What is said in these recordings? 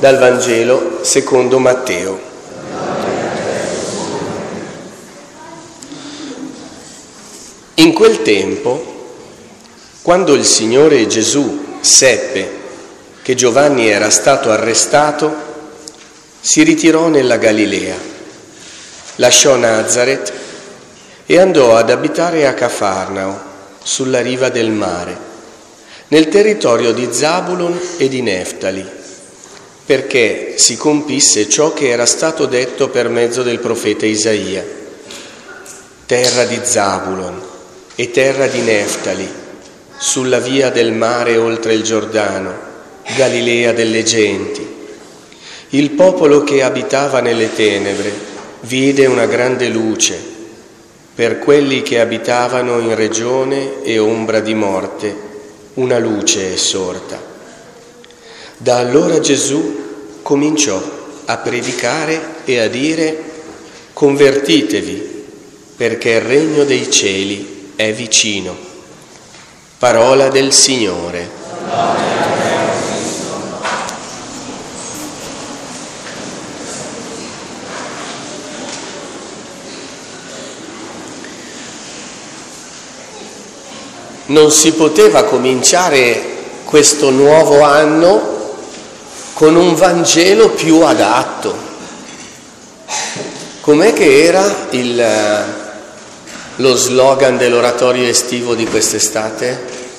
Dal Vangelo secondo Matteo. In quel tempo, quando il Signore Gesù seppe che Giovanni era stato arrestato, si ritirò nella Galilea, lasciò Nazaret e andò ad abitare a Cafarnao, sulla riva del mare, nel territorio di Zabulon e di Neftali, perché si compisse ciò che era stato detto per mezzo del profeta Isaia. Terra di Zabulon e terra di Neftali, sulla via del mare oltre il Giordano, Galilea delle genti. Il popolo che abitava nelle tenebre vide una grande luce. Per quelli che abitavano in regione e ombra di morte, una luce è sorta. Da allora Gesù cominciò a predicare e a dire: convertitevi, perché il regno dei cieli è vicino. Parola del Signore. Non si poteva cominciare questo nuovo anno con un Vangelo più adatto. Com'è che era lo slogan dell'oratorio estivo di quest'estate?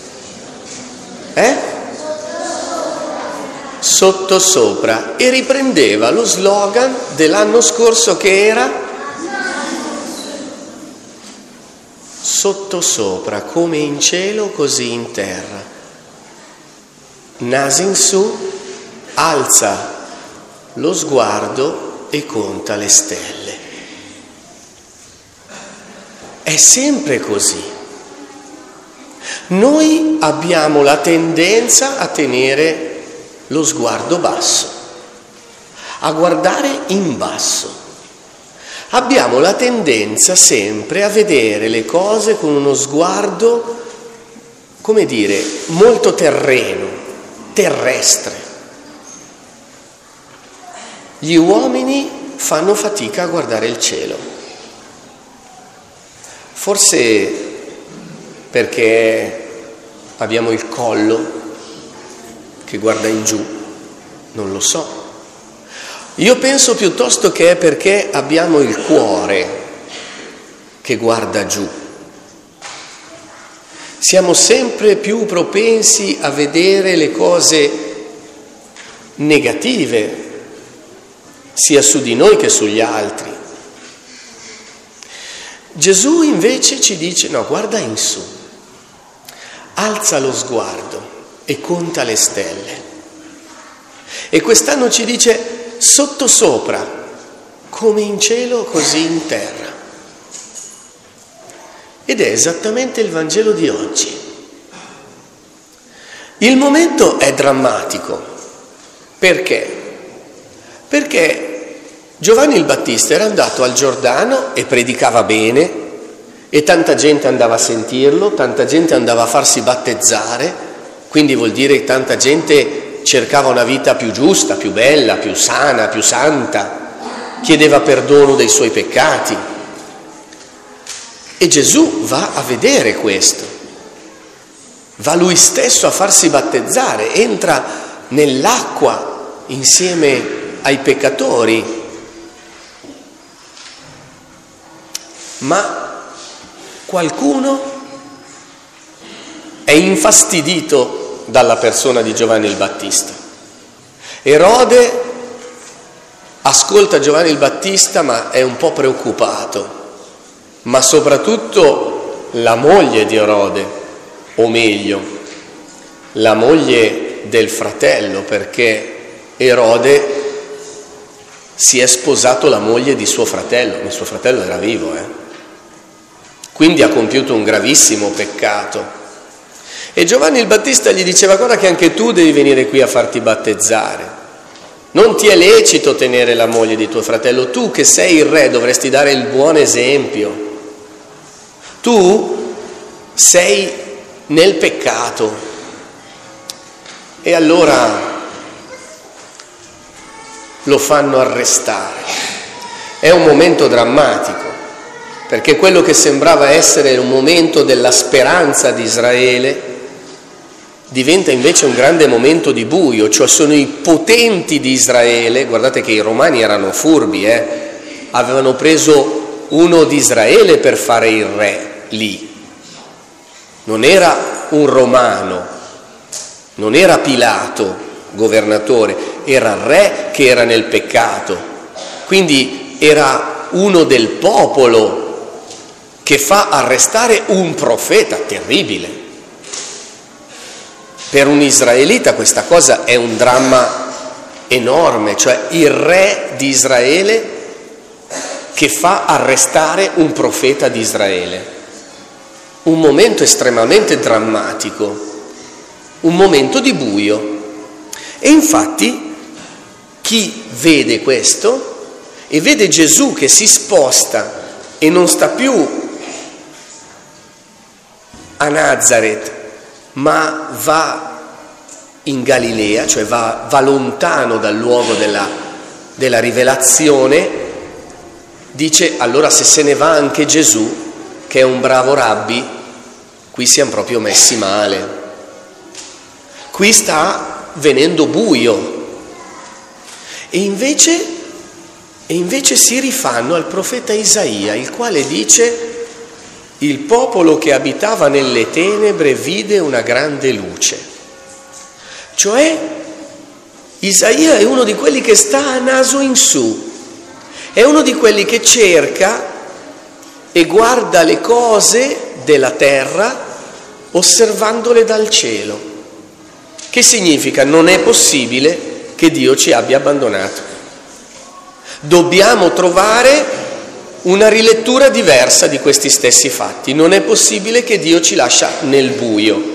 Sottosopra. E riprendeva lo slogan dell'anno scorso che era sottosopra, come in cielo così in terra. Naso in su, alza lo sguardo e conta le stelle. È sempre così. Noi abbiamo la tendenza a tenere lo sguardo basso, a guardare in basso. Abbiamo la tendenza sempre a vedere le cose con uno sguardo, come dire, molto terreno, terrestre. Gli uomini fanno fatica a guardare il cielo. Forse perché abbiamo il collo che guarda in giù, non lo so. Io penso piuttosto che è perché abbiamo il cuore che guarda giù. Siamo sempre più propensi a vedere le cose negative, sia su di noi che sugli altri. Gesù invece ci dice: no, guarda in su, alza lo sguardo e conta le stelle. E quest'anno ci dice: sottosopra, come in cielo così in terra. Ed è esattamente il Vangelo di oggi. Il momento è drammatico. Perché? Perché Giovanni il Battista era andato al Giordano e predicava bene, e tanta gente andava a sentirlo, tanta gente andava a farsi battezzare, quindi vuol dire che tanta gente cercava una vita più giusta, più bella, più sana, più santa, chiedeva perdono dei suoi peccati. E Gesù va a vedere questo, va lui stesso a farsi battezzare, entra nell'acqua insieme ai peccatori. Ma qualcuno è infastidito dalla persona di Giovanni il Battista. Erode ascolta Giovanni il Battista, ma è un po' preoccupato. Ma soprattutto la moglie di Erode, o meglio, la moglie del fratello, perché Erode si è sposato la moglie di suo fratello, ma suo fratello era vivo, Quindi ha compiuto un gravissimo peccato. E Giovanni il Battista gli diceva: guarda che anche tu devi venire qui a farti battezzare. Non ti è lecito tenere la moglie di tuo fratello. Tu che sei il re dovresti dare il buon esempio. Tu sei nel peccato. E allora lo fanno arrestare. È un momento drammatico, perché quello che sembrava essere un momento della speranza di Israele diventa invece un grande momento di buio, cioè sono i potenti di Israele. Guardate che i romani erano furbi, avevano preso uno di Israele per fare il re lì. Non era un romano, non era Pilato governatore, era il re che era nel peccato. Quindi era uno del popolo che fa arrestare un profeta terribile. Per un israelita questa cosa è un dramma enorme, cioè il re di Israele che fa arrestare un profeta di Israele. Un momento estremamente drammatico, un momento di buio. E infatti chi vede questo e vede Gesù che si sposta e non sta più a Nazaret, ma va in Galilea, cioè va lontano dal luogo della rivelazione, dice: allora se se ne va anche Gesù, che è un bravo rabbi, qui siamo proprio messi male. Qui sta venendo buio. E invece si rifanno al profeta Isaia, il quale dice: il popolo che abitava nelle tenebre vide una grande luce. Cioè Isaia è uno di quelli che sta a naso in su, è uno di quelli che cerca e guarda le cose della terra osservandole dal cielo. Che significa? Non è possibile che Dio ci abbia abbandonato. Dobbiamo trovare una rilettura diversa di questi stessi fatti. Non è possibile che Dio ci lascia nel buio.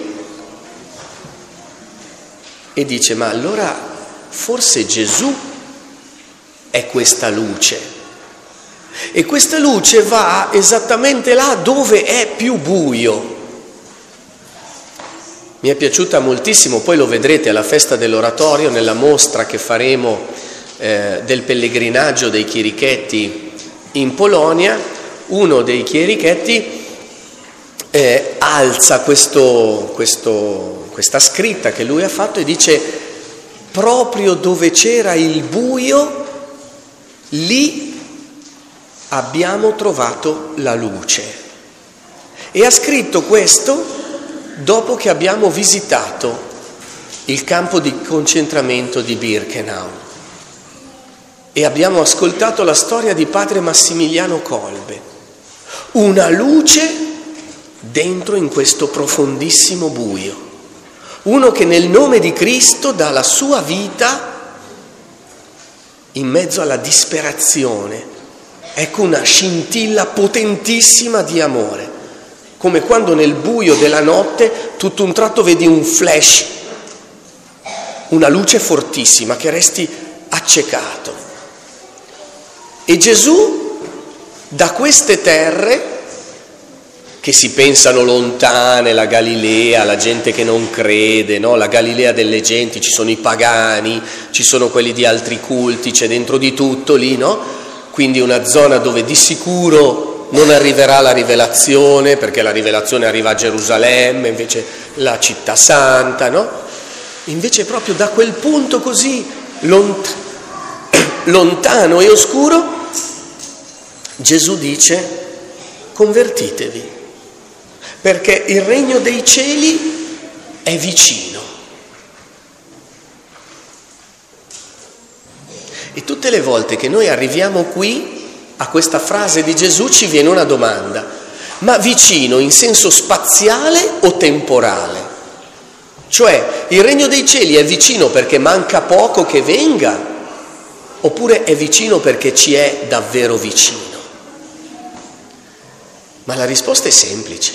E dice: ma allora forse Gesù è questa luce. E questa luce va esattamente là dove è più buio. Mi è piaciuta moltissimo, poi lo vedrete alla festa dell'oratorio, nella mostra che faremo del pellegrinaggio dei chierichetti in Polonia. Uno dei chierichetti alza questa scritta che lui ha fatto e dice: proprio dove c'era il buio, lì abbiamo trovato la luce. E ha scritto questo dopo che abbiamo visitato il campo di concentramento di Birkenau e abbiamo ascoltato la storia di padre Massimiliano Kolbe. Una luce dentro in questo profondissimo buio. Uno che nel nome di Cristo dà la sua vita in mezzo alla disperazione. Ecco una scintilla potentissima di amore. Come quando nel buio della notte tutto un tratto vedi un flash, una luce fortissima che resti accecato. E Gesù da queste terre che si pensano lontane, la Galilea, la gente che non crede, no? La Galilea delle genti, ci sono i pagani, ci sono quelli di altri culti, c'è dentro di tutto lì, no? Quindi una zona dove di sicuro non arriverà la rivelazione, perché la rivelazione arriva a Gerusalemme, invece la città santa, no? Invece proprio da quel punto così lontano e oscuro, Gesù dice: convertitevi, perché il regno dei cieli è vicino. E tutte le volte che noi arriviamo qui, a questa frase di Gesù, ci viene una domanda: ma vicino in senso spaziale o temporale? Cioè, il regno dei cieli è vicino perché manca poco che venga, oppure è vicino perché ci è davvero vicino? Ma la risposta è semplice.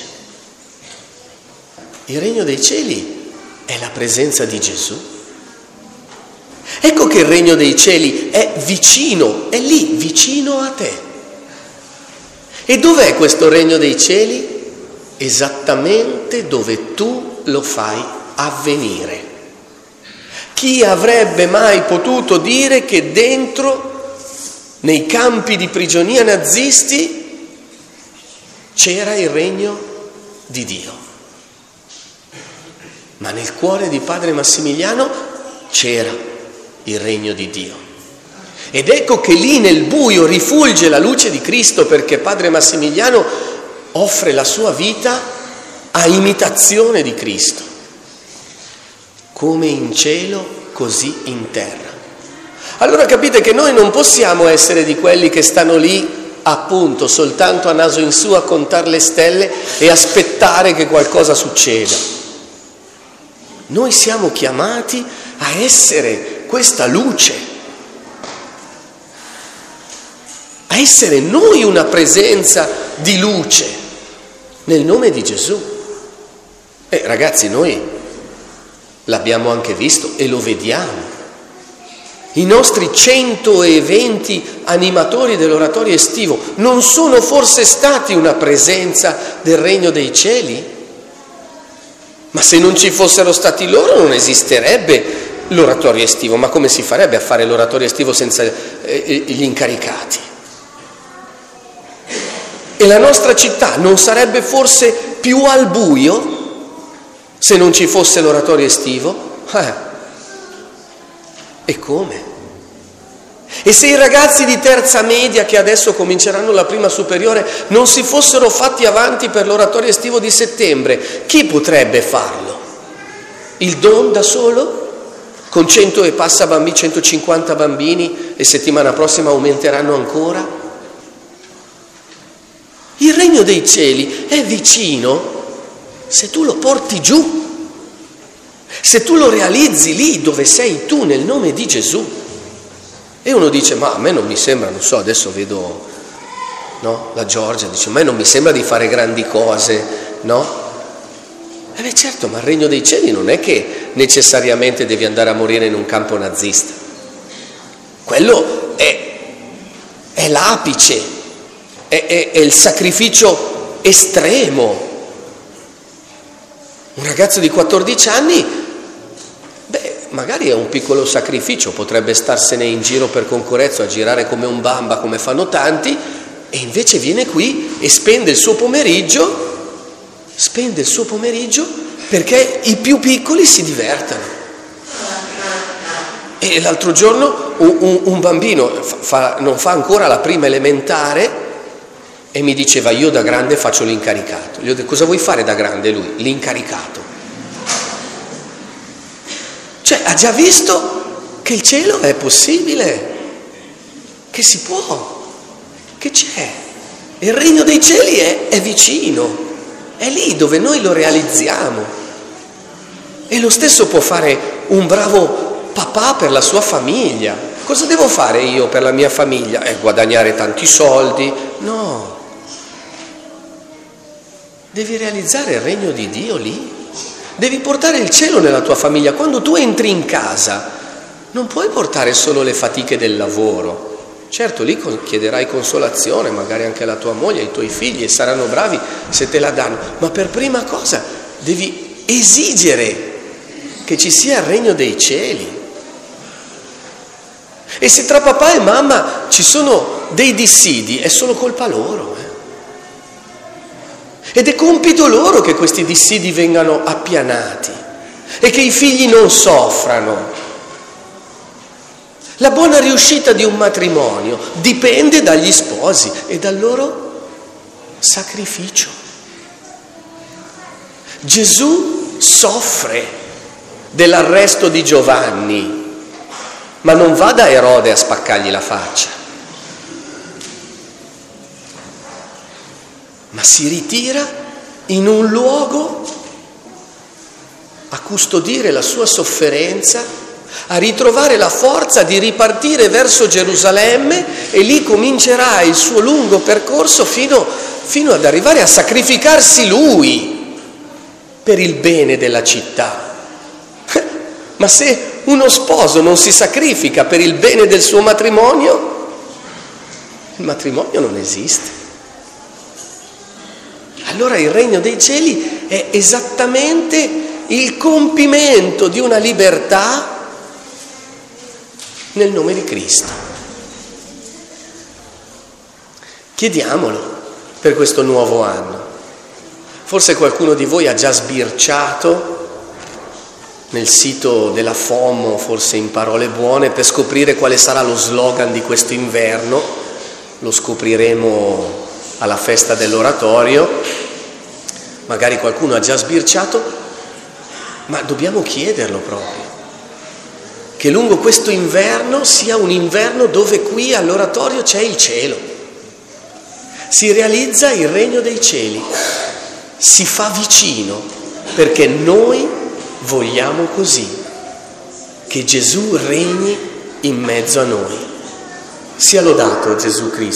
Il regno dei cieli è la presenza di Gesù. Ecco che il regno dei cieli è vicino, è lì, vicino a te. E dov'è questo regno dei cieli? Esattamente dove tu lo fai avvenire. Chi avrebbe mai potuto dire che dentro, nei campi di prigionia nazisti, c'era il regno di Dio? Ma nel cuore di padre Massimiliano c'era il regno di Dio. Ed ecco che lì nel buio rifulge la luce di Cristo, perché padre Massimiliano offre la sua vita a imitazione di Cristo. Come in cielo, così in terra. Allora capite che noi non possiamo essere di quelli che stanno lì appunto soltanto a naso in su a contare le stelle e aspettare che qualcosa succeda. Noi siamo chiamati a essere questa luce, a essere noi una presenza di luce nel nome di Gesù. Ragazzi, noi l'abbiamo anche visto e lo vediamo. I nostri 120 animatori dell'oratorio estivo non sono forse stati una presenza del regno dei cieli? Ma se non ci fossero stati loro non esisterebbe l'oratorio estivo. Ma come si farebbe a fare l'oratorio estivo senza gli incaricati? E la nostra città non sarebbe forse più al buio se non ci fosse l'oratorio estivo? E come? E se i ragazzi di terza media, che adesso cominceranno la prima superiore, non si fossero fatti avanti per l'oratorio estivo di settembre, chi potrebbe farlo? Il Don da solo? Con 100 e passa bambini, 150 bambini, e settimana prossima aumenteranno ancora? Il regno dei cieli è vicino se tu lo porti giù. Se tu lo realizzi lì dove sei tu, nel nome di Gesù. E uno dice, ma a me non mi sembra, non so, adesso vedo, no? La Giorgia dice, a me non mi sembra di fare grandi cose, no? Certo, ma il regno dei cieli non è che necessariamente devi andare a morire in un campo nazista. Quello è l'apice, è il sacrificio estremo. Un ragazzo di 14 anni, magari è un piccolo sacrificio, potrebbe starsene in giro per concorrenza, a girare come un bamba, come fanno tanti, e invece viene qui e spende il suo pomeriggio perché i più piccoli si divertano. E l'altro giorno un bambino non fa ancora la prima elementare e mi diceva, io da grande faccio l'incaricato. Gli ho detto, cosa vuoi fare da grande? Lui, l'incaricato. Cioè, ha già visto che il cielo è possibile, che si può, che c'è. Il regno dei cieli è vicino, è lì dove noi lo realizziamo. E lo stesso può fare un bravo papà per la sua famiglia. Cosa devo fare io per la mia famiglia? Guadagnare tanti soldi? No. Devi realizzare il regno di Dio lì. Devi portare il cielo nella tua famiglia. Quando tu entri in casa non puoi portare solo le fatiche del lavoro. Certo, lì chiederai consolazione, magari anche alla tua moglie, ai tuoi figli, e saranno bravi se te la danno. Ma per prima cosa devi esigere che ci sia il regno dei cieli. E se tra papà e mamma ci sono dei dissidi, è solo colpa loro. Ed è compito loro che questi dissidi vengano appianati e che i figli non soffrano. La buona riuscita di un matrimonio dipende dagli sposi e dal loro sacrificio. Gesù soffre dell'arresto di Giovanni, ma non va da Erode a spaccargli la faccia, ma si ritira in un luogo a custodire la sua sofferenza, a ritrovare la forza di ripartire verso Gerusalemme, e lì comincerà il suo lungo percorso fino ad arrivare a sacrificarsi lui per il bene della città. Ma se uno sposo non si sacrifica per il bene del suo matrimonio, il matrimonio non esiste. Allora il regno dei cieli è esattamente il compimento di una libertà nel nome di Cristo. Chiediamolo per questo nuovo anno. Forse qualcuno di voi ha già sbirciato nel sito della FOMO, forse in parole buone, per scoprire quale sarà lo slogan di questo inverno. Lo scopriremo alla festa dell'oratorio. Magari qualcuno ha già sbirciato, ma dobbiamo chiederlo proprio. Che lungo questo inverno sia un inverno dove qui all'oratorio c'è il cielo. Si realizza il regno dei cieli. Si fa vicino, perché noi vogliamo così, che Gesù regni in mezzo a noi. Sia lodato Gesù Cristo.